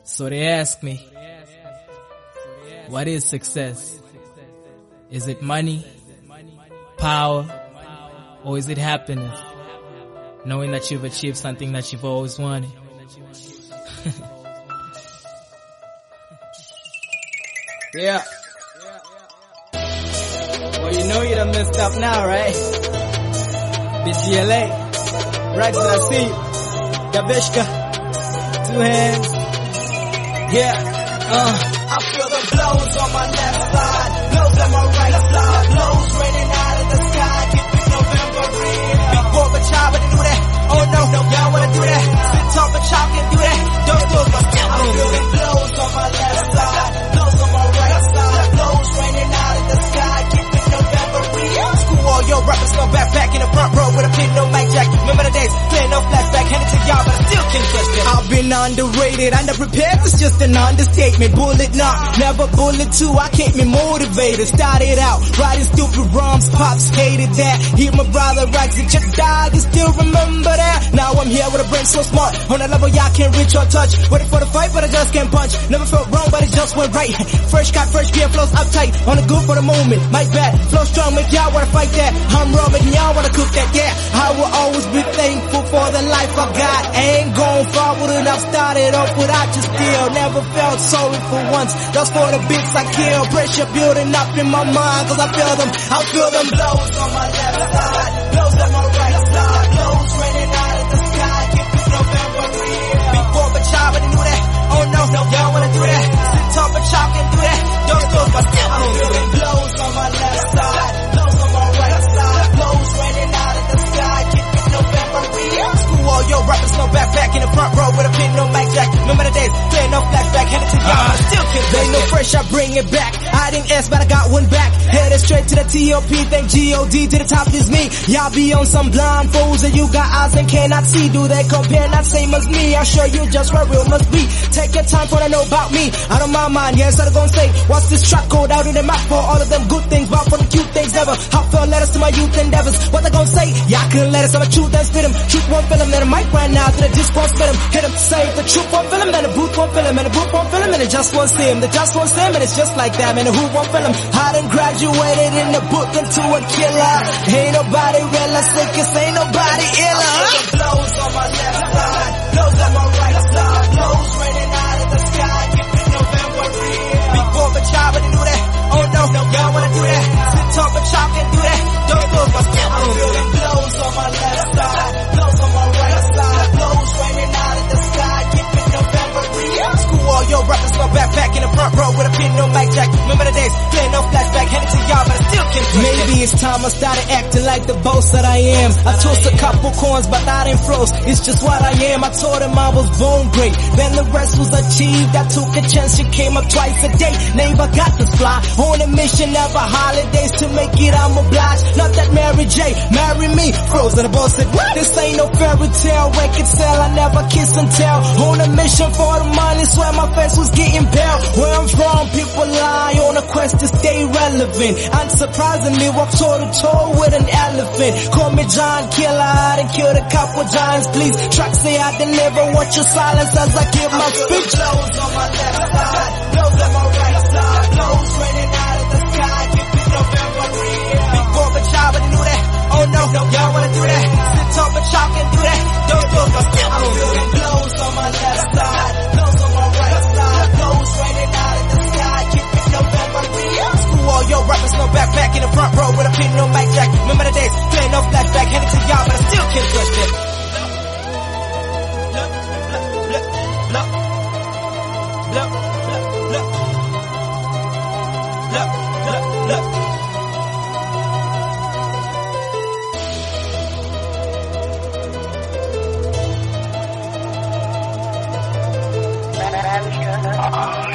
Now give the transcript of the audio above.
So they ask me, what is success? Is it money, power, or is it happiness? Knowing that you've achieved something that you've always wanted. Yeah. Well, you know you done messed up now, right? BGLA. Rags that I see. Gabeshka. 2 hands. Yeah. I feel the blows on my left side, blows on my right side, blows raining out of the sky, keep it November real. Big boy, but y'all wanna do that? Oh no, y'all wanna do that? Sit tall, but y'all can do that. Don't do it, but still I'm feeling blows on my left side, blows on my right side, blows raining out of the sky, keep it November real. School all your rappers go back in the front row with a pin, no mic jack. Remember the days, playing no flashback, hand it to y'all, but I still can't touch that. I've been underrated, underprepared, it's just an understatement. Bullet knock, never bullet two, I can't be motivated. Started out writing stupid rhymes, pops hated that. Hear my brother Rags and Chuck died, you still remember that? Now I'm here with a brain so smart, on a level y'all can't reach or touch. Waiting for the fight, but I just can't punch. Never felt wrong, but it just went right. Fresh cut, fresh gear, flows uptight, on the good for the moment. My bad, flow strong, make y'all wanna fight that. I'm raw, making y'all wanna cook that, yeah. I will always be thankful for the life I got. I ain't gone forward and I've started off without you still. Never felt sorry for once, just for the bits I kill. Pressure building up in my mind, cause I feel them blows on my left side, blows on my right side, blows raining out of the sky, keep it November real. Big boy, but y'all wanna do that? Oh no, y'all wanna do that? Sit tall, but y'all can do that. Don't do it, but still I'm feeling blows on my left side, blows on my right side, blows raining out of the sky, keep it November real. School all your rappers, no back in the front row with a pin, no mic jack. Remember the days, playing no flashback, hand it to y'all, but I still can't. They know fresh, I bring it back. I didn't ask, but I got one back. Headed straight to the T.O.P. Thank G.O.D. to the top is me. Y'all be on some blind fools and you got eyes and cannot see. Do they compare? Not same as me. I show you just where real must be. Take your time for to know about me. Out of my mind, yes, I'm gonna say, what's this track code out in the map for all of them good things, but for the cute things ever. Heartfelt letters to my youth endeavors. What they gonna say? Y'all couldn't let us have a truth and spit 'em. Truth won't fill 'em, then the mic right now to the disc won't spit 'em. Hit 'em, say the truth won't fill 'em, then the booth won't fill 'em, and the booth won't fill 'em, and it just won't see 'em. The just won't see 'em, and it's just like that, man. The who won't fill 'em. I done graduated in the book into a killer. Ain't nobody realistic, cause ain't nobody iller. Blows on my left side, blows on my right side, blows raining out of the sky, keep it November real. Big boy, but y'all wanna do that? Oh no, y'all wanna do that? Sit tall, but y'all can do that. Don't do it, but still I'm feeling blows on my left side, blows on my right side, blows raining out of the sky, keep it November real. School all your rappers, go back in the front row with a pin, no mic jack. Remember the days, playing no flashback, hand it to y'all, but I still can't. Maybe it's time I started acting like the boss that I am. I tossed a couple coins, but not in flows. It's just what I am. I told him I was born great, then the rest was achieved. I took a chance, you came up twice a day. Never got to fly on a mission, never holidays to make it. I'm obliged. Not that Mary J. marry me. Frozen the boss said, what? This ain't no fairy tale. Record sell, I never kiss and tell. On a mission for the money, swear my face was getting pale. Where I'm from, people lie on a quest to stay relevant. Unsurprisingly, walk toe to toe with an elephant. Call me John Killer, I done killed a couple giants. Please, track say I deliver. Watch your silence as I give my speech. Blows on my left side, blows on my right side, blows raining out of the sky, keep it November real. Big boy, but y'all wanna do that? Oh no, y'all wanna do that? Sit tall, but y'all can do that. Don't do it, but still I'm feeling blows on my left side, blows on my right side, blows raining out of the sky, keep it November real. School all your rappers, no back in the front row with a pin, no mic jack. Remember the days, playing no flashback, hand it to y'all, but I still can't touch that. Look.